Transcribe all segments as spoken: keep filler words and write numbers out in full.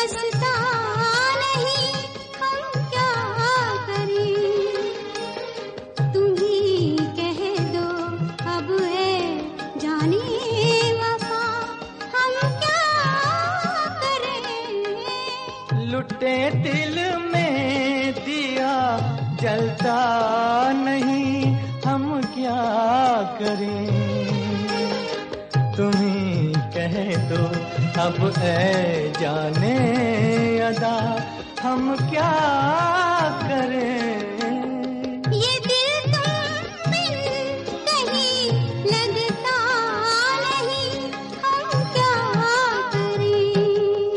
बसता नहीं, हम क्या करें? तुम ही कह दो अब है जाने वफा, हम क्या करें? लुटे दिल में दिया जलता नहीं, हम क्या करें? तुम्ही कह दो अब ऐ जाने अदा, हम क्या करें? ये दिल तुम बिन कहीं लगता नहीं, हम क्या करें?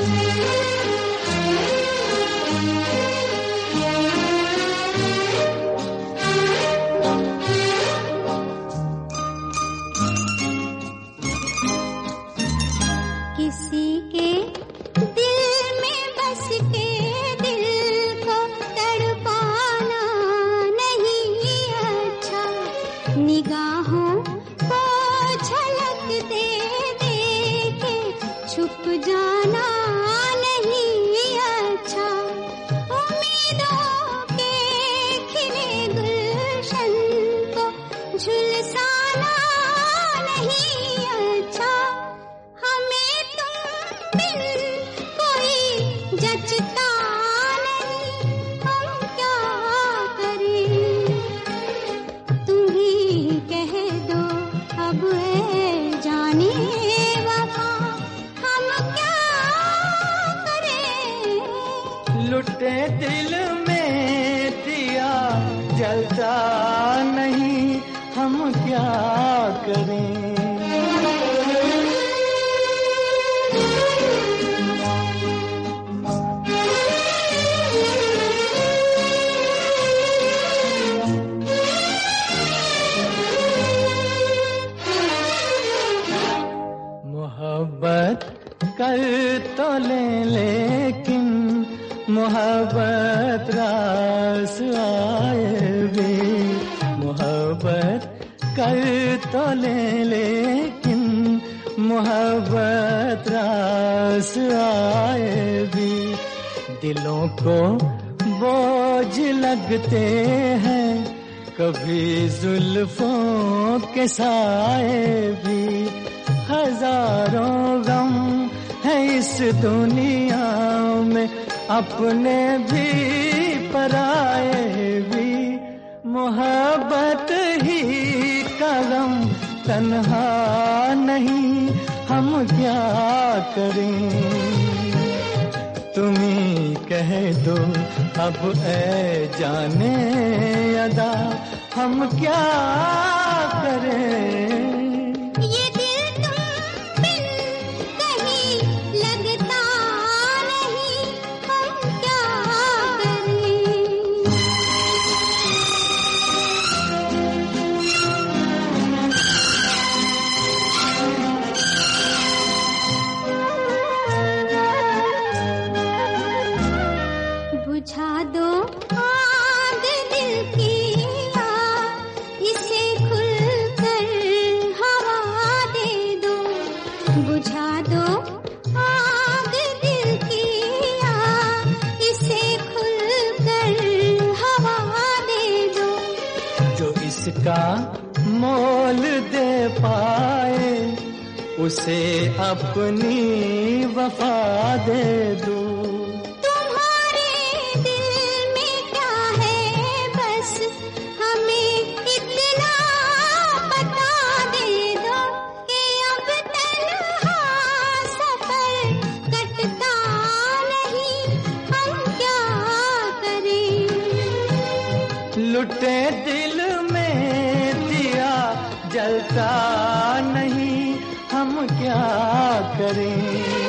किसी के दिल में बस के दिल को तड़पाना नहीं अच्छा, निगाहों को झलक दे दे के छुप जाना नहीं अच्छा, उम्मीदों के खिले गुलशन को झुलसाना नहीं अच्छा, हमें तुम बिन कोई जचता नहीं, हम क्या करें? तुम ही कह दो अब है जाने वफा, हम क्या करें? लुटे दिल में दिया जलता नहीं, हम क्या करें? मोहब्बत कर तो ले लेकिन मोहब्बत रास आए भी, मोहब्बत कर तो ले लेकिन मोहब्बत रास आए भी, दिलों को बोझ लगते हैं कभी जुल्फों के साए भी, हजारों गम है इस दुनिया में अपने भी पराए भी, मोहब्बत ही का गम तन्हा नहीं, हम क्या करें? तुम्ही कह दो अब ऐ जाने अदा, हम क्या करें? बुझा दो आग दिल की आग, इसे खुलकर हवा दे दो, बुझा दो आग दिल की आग, इसे खुलकर हवा दे दो, जो इसका मोल दे पाए उसे अपनी वफा दे दो, लुटे दिल में दिया जलता नहीं, हम क्या करें?